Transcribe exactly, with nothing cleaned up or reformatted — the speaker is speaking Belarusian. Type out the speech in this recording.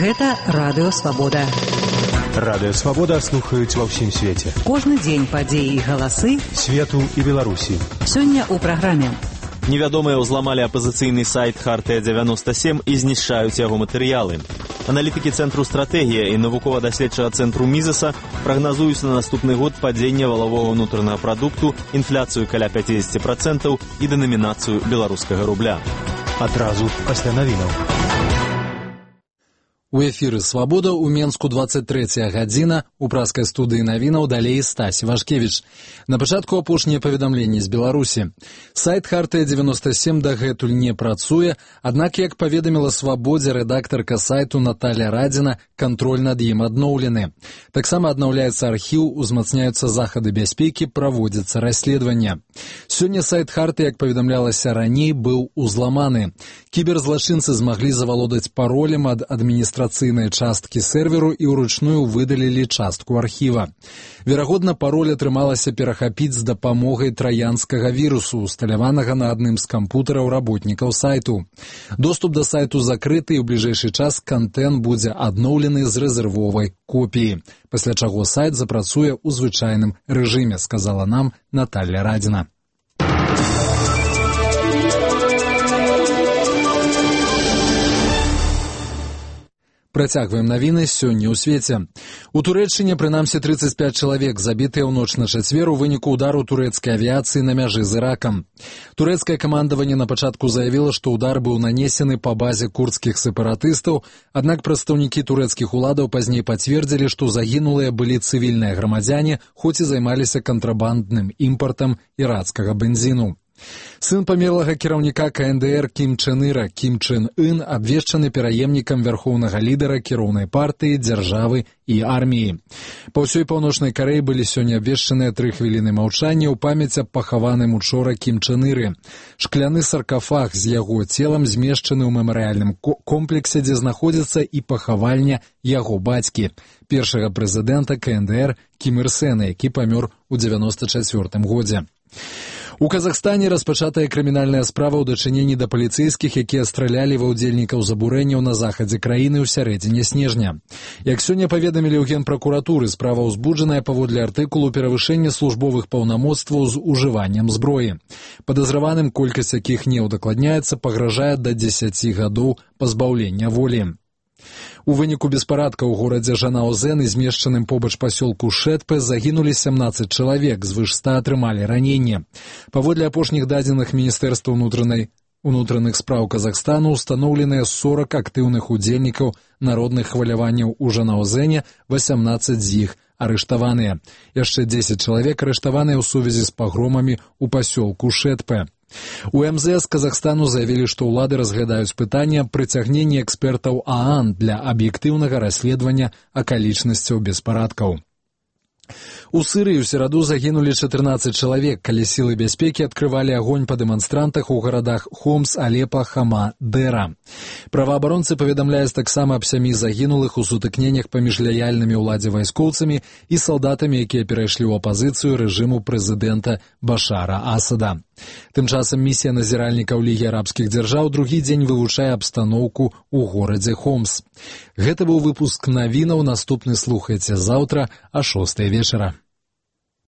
Гэта Радыё Свабода. Радыё Свабода слухаюць ва ўсім свеце. Кожны дзень падзеі і галасы свету і Беларусі. Сёння ў праграме. Невядомыя ўзламалі апазіцыйны сайт Хартыя дзевяноста сем і знішчаюць яго матэрыялы. Аналітыкі Цэнтру стратэгія і навукова-даследчага цэнтру Мізеса прагназуюць на наступны год падзення валавога ўнутранага прадукту, інфляцыю каля пяцьдзесят працэнтаў і дэнамінацыю беларускага рубля. Адразу пасля навінаў. У эфіры «Свабода» у Менску двадцать трэцяя гадзіна, у праскай студыі навінаў далей Стась Вашкевіч. На пачатку апошнія паведамленні з Беларусі. Сайт Хартыя дзевяноста сем дагэтуль не працуе, аднак, як паведаміла «Свабодзе» рэдактарка сайту Наталья Радзіна, кантроль над ім адноўлены. Таксама аднаўляецца архіў, узмацняюцца захады бяспекі, праводзіцца расследаванне. Сёння сайт Харты, як паведамлялася раней, быў узламаны. Кіберзлачынцы змаглі завалодаць паролем ад адміністрацыйнай часткі серверу і ўручную выдалілі частку архіва. Верагодна, пароль атрымалася перахапіць з дапамогай траянскага вірусу, усталяванага на адным з кампутараў работнікаў сайту. Доступ да сайту закрыты, і ў бліжэйшы час кантэнт будзе адноўлены з рэзервовай копіі, пасля чаго сайт запрацуе ў звычайным рэжыме, сказала нам Наталья Радзіна. Працягваем навіны сёння ў свеце. У Турэччыне прынамсі тридцать пять чалавек забітыя ў ноч на чацвер у выніку удару турэцкай авіяцыі на мяжы з Іракам. Турэцкае камандаванне на пачатку заявіла, што удар быў нанесены па базе курдскіх сепаратыстаў, аднак прадстаўнікі турэцкіх уладаў пазней пацвердзілі, што загінулыя былі цывільныя грамадзяне, хоць і займаліся кантрабандным імпартам ірацкага бензіну. Сын памерлага кіраўніка ка эн дэ эр Кім Чен Іра, Кім Чен Ын, абвешчаны пераемнікам вярхоўнага лідара кіроўнай партыі, дзяржавы і арміі. Па ўсёй паўночнай Карэі былі сёння абвешчаныя тры хвіліны маўчання ў памяць аб пахаваным учора Кім Чен Іры. Шкляны саркафаг з яго целам змешчаны ў мемарыяльным комплексе, дзе знаходзіцца і пахавальня яго бацькі, першага прэзідэнта ка эн дэ эр Кім Ір Сэна, які памёр у дзевяноста чацвёртым годзе. У Казахстане распачатая крымінальная справа ў дачыненні да паліцэйскіх, якія стралялі ва ўдзельнікаў забурэнняў на захадзе краіны ў сярэдзіне снежня. Як сёння паведамілі ў Генпракуратуры, справа ўзбуджаная паводле артыкулу перавышэння службовых паўнамоцтваў з ужываннем зброі. Падазраваным, колькасць якіх не ўдакладняецца, пагражае да дзесяці гадоў пазбаўлення волі. У выніку беспарадка ў горадзе Жанаозен і змешчаным побач пасёлку Шэтпэ загінулі сямнаццаць чалавек, звыш ста атрымалі раненне. Паводле апошніх дадзеных Міністэрства ўнутранай унутраных спраў Казахстану устаноўленыя сорок актыўных удзельнікаў народных хваляванняў у Жанаозене, васямнаццаць з іх арыштаваныя. Яшчэ дзесяць чалавек арыштаваныя ў сувязі з пагромамі ў пасёлку Шэтпэ. У эм зэ эс Казахстану заявілі, што ўлады разглядаюць пытанне прыцягнення экспертаў а ан для аб'ектыўнага расследавання акалічнасцяў беспарадкаў. У Сырыі ў сераду загінулі чатырнаццаць чалавек, калі сілы бяспекі адкрывалі агонь па дэманстрантах у гарадах Хомс, Алепа, Хама, Дэра. Праваабаронцы паведамляюць таксама аб сямі загінулых у сутыкненнях паміж лаяльнымі ўладзе вайскоўцамі і салдатамі, якія перайшлі ў апазіцыю рэжыму прэзідэнта Башара Асада. Тым часам місія назіральнікаў Лігі арабскіх дзяржаў другі дзень вывучае абстаноўку ў горадзе Хомс. Гэта быў выпуск навінаў, наступны слухайце заўтра а шостай вечара.